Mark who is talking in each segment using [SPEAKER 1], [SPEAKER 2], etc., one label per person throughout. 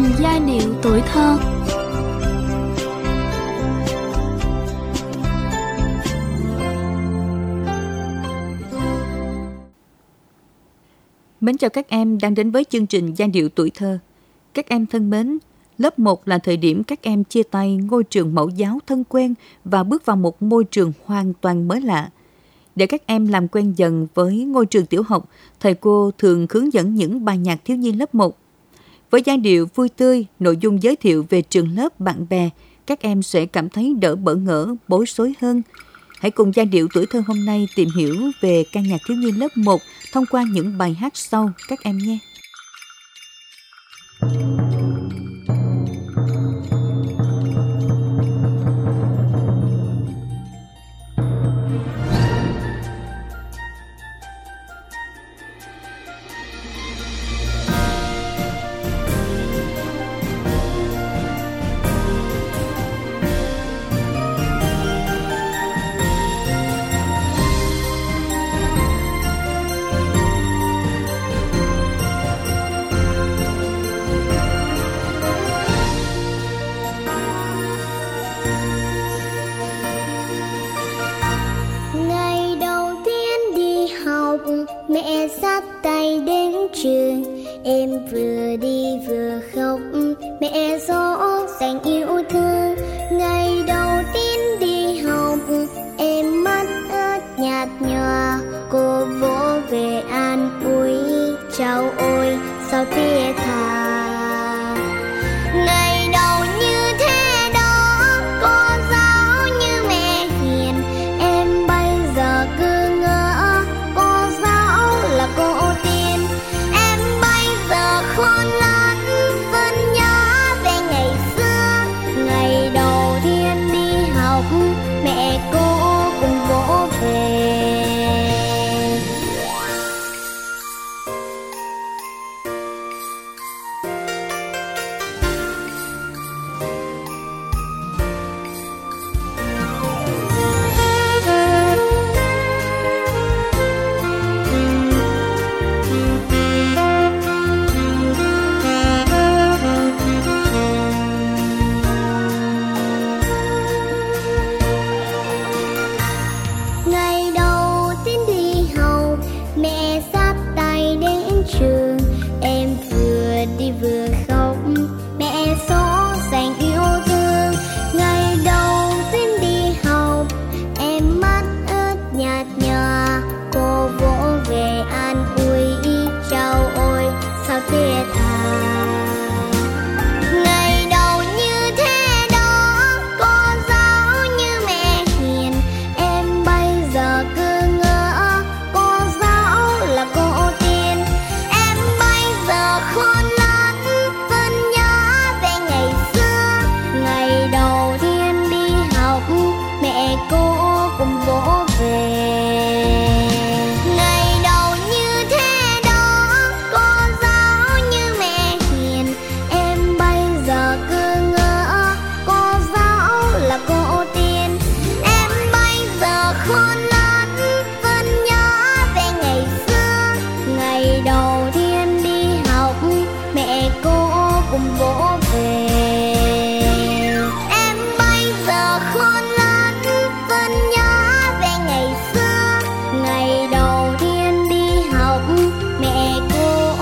[SPEAKER 1] giai điệu tuổi thơ.
[SPEAKER 2] Mến chào các em đang đến với chương trình Giai điệu tuổi thơ. Các em thân mến, lớp 1 là thời điểm các em chia tay ngôi trường mẫu giáo thân quen và bước vào một môi trường hoàn toàn mới lạ. Để các em làm quen dần với ngôi trường tiểu học, thầy cô thường hướng dẫn những bài nhạc thiếu nhi lớp 1. Với giai điệu vui tươi, nội dung giới thiệu về trường lớp, bạn bè, các em sẽ cảm thấy đỡ bỡ ngỡ, bối rối hơn. Hãy cùng Giai điệu tuổi thơ hôm nay tìm hiểu về ca nhạc thiếu nhi lớp 1 thông qua những bài hát sau các em nhé.
[SPEAKER 3] Mẹ dắt tay đến trường, em vừa đi vừa khóc. Mẹ dỗ dành yêu thương. Ngày đầu tiên đi học, em mắt ướt nhạt nhòa. Cô vỗ về an ủi, cháu ơi sao thế thà. Ngày đầu như thế đó, cô giáo như mẹ hiền. Em bây giờ cứ ngỡ cô giáo là cô tiên. Em bây giờ khôn lớn, vẫn nhớ về ngày xưa. Ngày đầu tiên đi học, mẹ cô cùng vỗ về. Ngày đầu tiên đi học, mẹ dắt tay đến trường. Em vừa đi vừa khóc, mẹ dỗ dành yêu thương. Ngày đầu tiên đi học, em mắt ướt nhạt nhòa. Cô vỗ về an ủi, cháu ơi sao thế thà. Ngày đầu như thế đó, cô giáo như mẹ hiền. Em bây giờ cứ ngỡ cô giáo là cô tiên. Em bây giờ khôn lớn, vẫn nhớ về ngày xưa. Ngày đầu tiên đi học, mẹ cô cùng vỗ về. Ngày đầu như thế đó, cô giáo như mẹ hiền. Em bây giờ cứ ngỡ cô giáo là cô tiên. Em bây giờ khôn lớn, vẫn nhớ về ngày xưa. Ngày đầu tiên đi học, mẹ cô cùng vỗ về. Em bây giờ khôn lớn, vẫn nhớ về ngày xưa. Ngày đầu tiên đi học, mẹ cô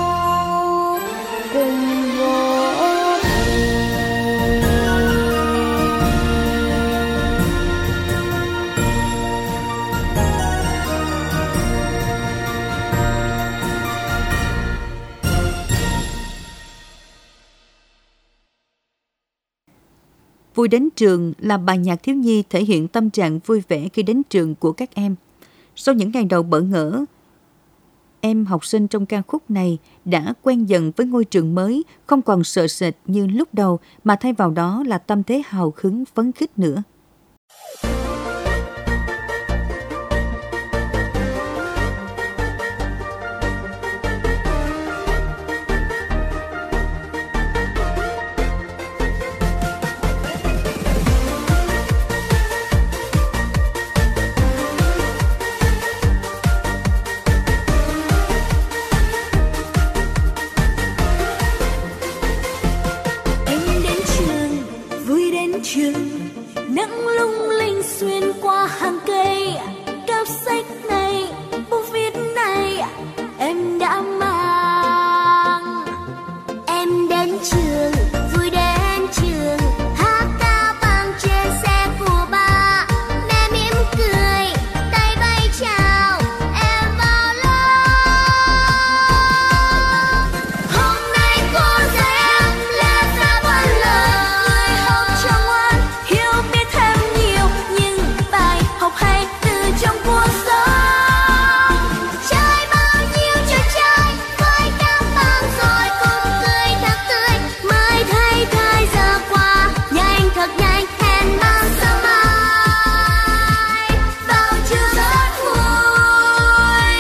[SPEAKER 3] cùng vỗ về.
[SPEAKER 2] Vui đến trường là bài nhạc thiếu nhi thể hiện tâm trạng vui vẻ khi đến trường của các em. Sau những ngày đầu bỡ ngỡ, em học sinh trong ca khúc này đã quen dần với ngôi trường mới, không còn sợ sệt như lúc đầu mà thay vào đó là tâm thế hào hứng phấn khích nữa.
[SPEAKER 3] xuyên qua hàng cây, cặp sách này, bút viết này em đã mang. Em đến trường, vui đến trường, hát ca vang trên xe của ba. Mẹ mỉm cười, tay vẫy chào em vào lớp. Hôm nay cô dạy em là ra buồn lời, người học cho ngoan, hiểu biết thêm nhiều những bài học hay từ trong cuộc sống. Chơi bao nhiêu trò chơi với các bạn rồi cùng cười thật tươi, mới thấy thời giờ qua nhanh thật nhanh, hẹn mang sáng mai vào trường rất vui.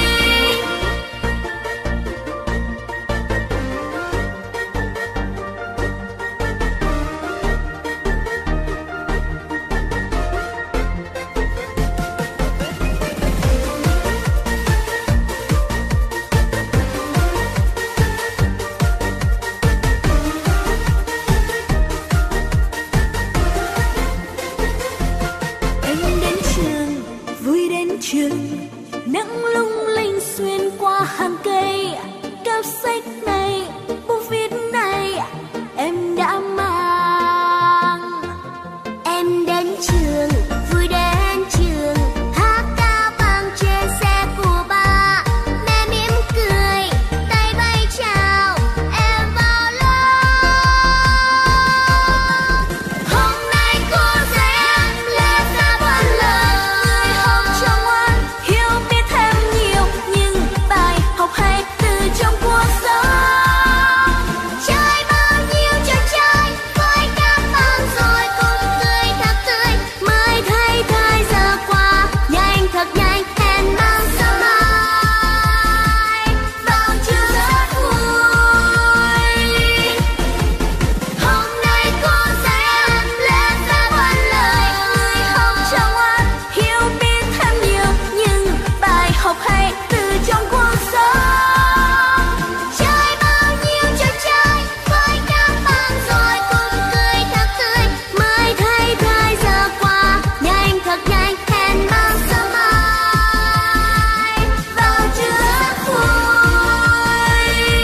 [SPEAKER 3] Em đến trường, vui đến trường, nắng lung linh xuyên qua hàng cây, cặp sách này, bút viết này em đã mang. Em đến trường, vui đến trường, hát ca vang trên xe của ba. Mẹ mỉm cười, tay vẫy chào em vào lớp. Hôm nay cô dạy em là ra buồn lời, người học cho ngoan, hiểu biết thêm nhiều những bài học hay từ trong cuộc sống. Chơi bao nhiêu trò chơi với các bạn rồi cùng cười thật tươi, mới thấy thời giờ qua nhanh thật nhanh, hẹn mang sáng mai vào trường rất vui. Hôm nay cô dạy em là ra buồn lời, người học cho ngoan, hiểu biết thêm nhiều những bài học hay từ trong cuộc sống. Chơi bao nhiêu trò chơi với các bạn rồi cùng cười thật tươi, mới thấy thời giờ qua nhanh thật nhanh, hẹn mang sáng mai vào trường rất vui.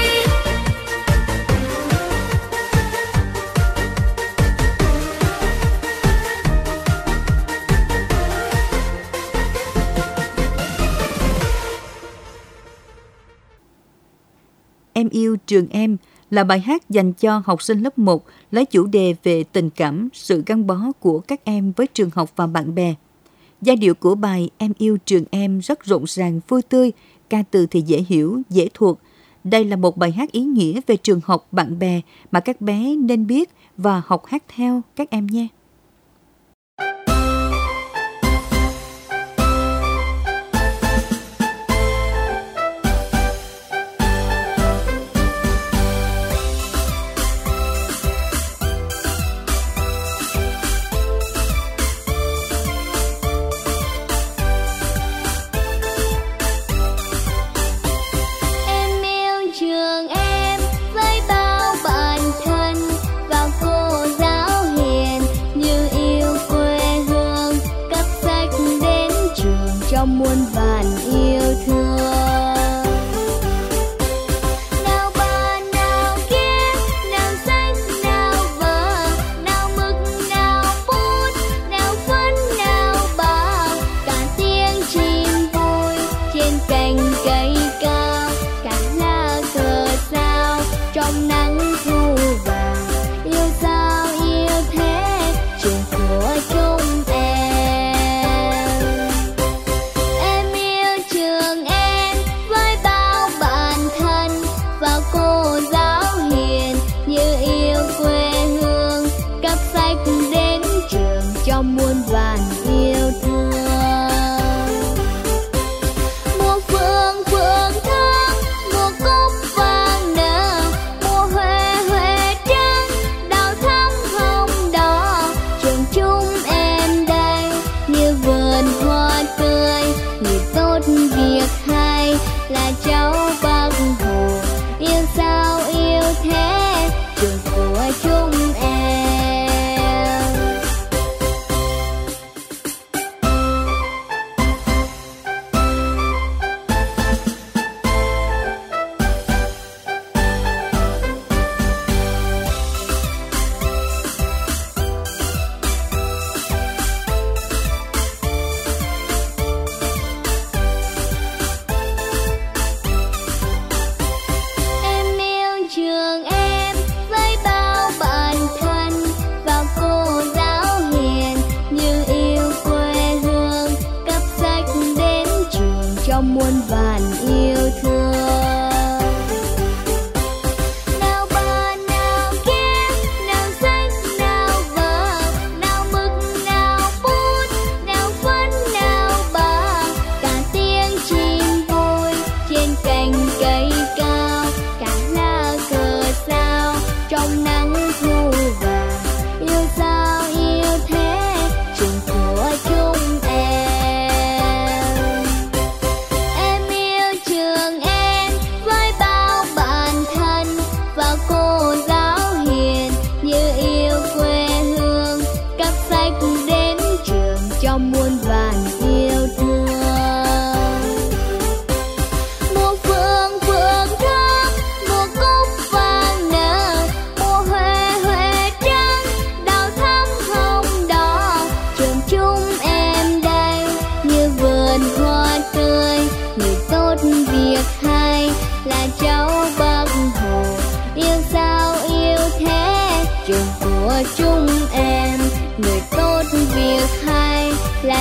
[SPEAKER 2] Em yêu trường em là bài hát dành cho học sinh lớp 1 lấy chủ đề về tình cảm, sự gắn bó của các em với trường học và bạn bè. Giai điệu của bài Em yêu trường em rất rộn ràng, vui tươi, ca từ thì dễ hiểu, dễ thuộc. Đây là một bài hát ý nghĩa về trường học, bạn bè mà các bé nên biết và học hát theo các em nhé.
[SPEAKER 3] Em yêu trường em với bao bạn thân và cô giáo hiền.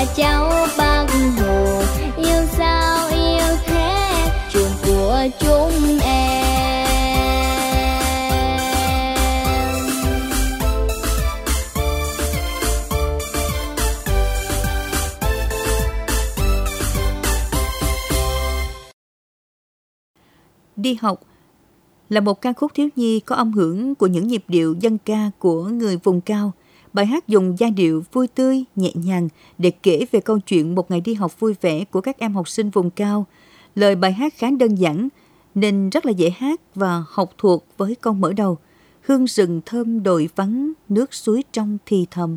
[SPEAKER 3] cháu Bác Hồ, yêu sao yêu thế trường của chúng em.
[SPEAKER 2] Đi học là một ca khúc thiếu nhi có âm hưởng của những nhịp điệu dân ca của người vùng cao. Bài hát dùng giai điệu vui tươi, nhẹ nhàng để kể về câu chuyện một ngày đi học vui vẻ của các em học sinh vùng cao. Lời bài hát khá đơn giản nên rất là dễ hát và học thuộc với câu mở đầu: hương rừng thơm đồi vắng, nước suối trong thì thầm.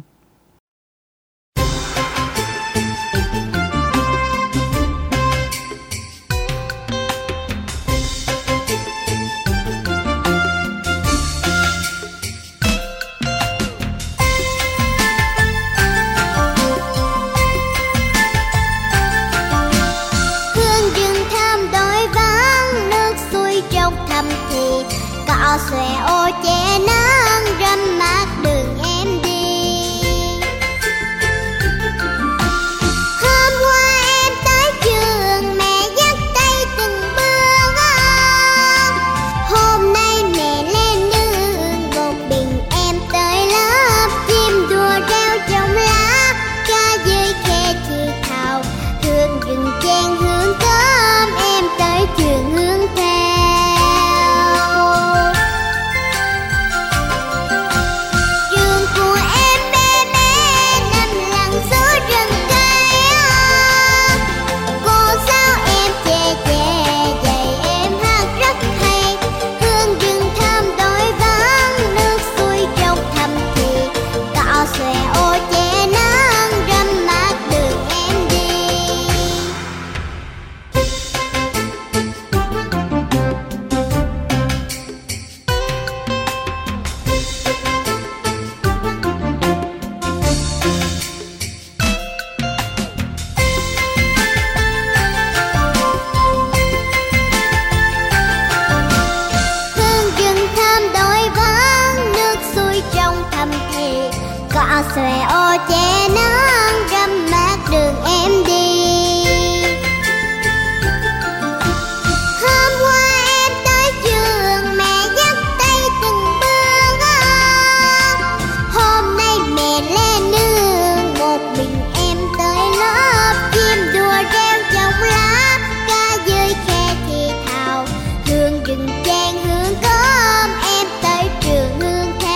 [SPEAKER 3] Xòe ô che nắng râm mát đường em đi. Hôm qua em tới trường, mẹ dắt tay từng bước. Hôm nay mẹ lên đường, một mình em tới lớp. Chim đùa reo trong lá, ca dưới khe thì thào. Hương rừng chen hương thơm, em tới trường hướng theo. Xòe ô che nắng râm mát đường em đi. Hôm qua em tới trường, mẹ dắt tay từng bước. Hôm nay mẹ lên đường, một mình em tới lớp. Chim đùa reo trong lá, ca dưới khe thì thào. Hương rừng chen hương cơm, em tới trường hương theo.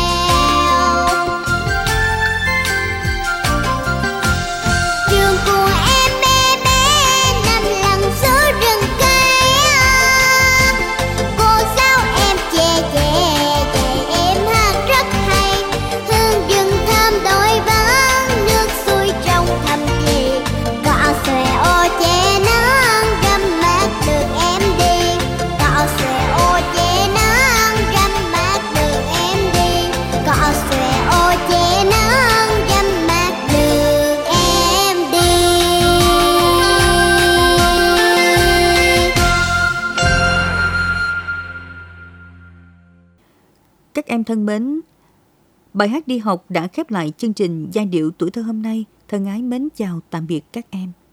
[SPEAKER 2] Các em thân mến, bài hát Đi học đã khép lại chương trình Giai điệu tuổi thơ hôm nay. Thân ái mến chào tạm biệt các em.